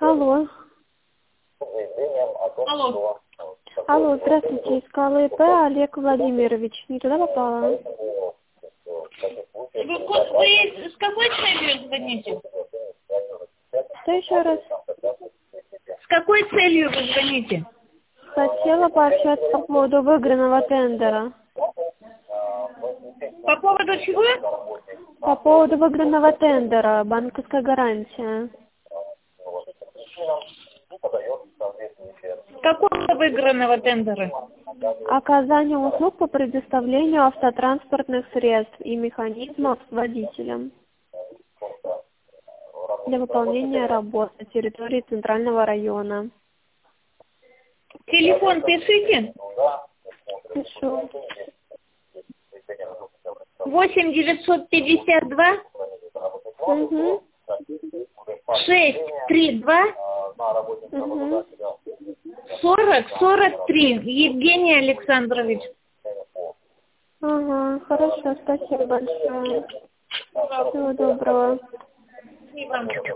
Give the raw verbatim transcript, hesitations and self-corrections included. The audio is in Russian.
Алло. Алло. Алло, здравствуйте, искала ИП Олег Владимирович. Не туда попала? Вы, вы с какой целью звоните? Что еще раз? С какой целью вы звоните? Хотела пообщаться по поводу выигранного тендера. По поводу чего? По поводу выигранного тендера, банковская гарантия. Какого выигранного тендера? Оказание услуг по предоставлению автотранспортных средств и механизмов водителям для выполнения работ на территории Центрального района. Телефон пишите. Пишу. восемь девятьсот пятьдесят два Угу. шесть три два Угу. сорок сорок три. Евгений Александрович. Ага, хорошо, спасибо большое. Всего доброго. И вам.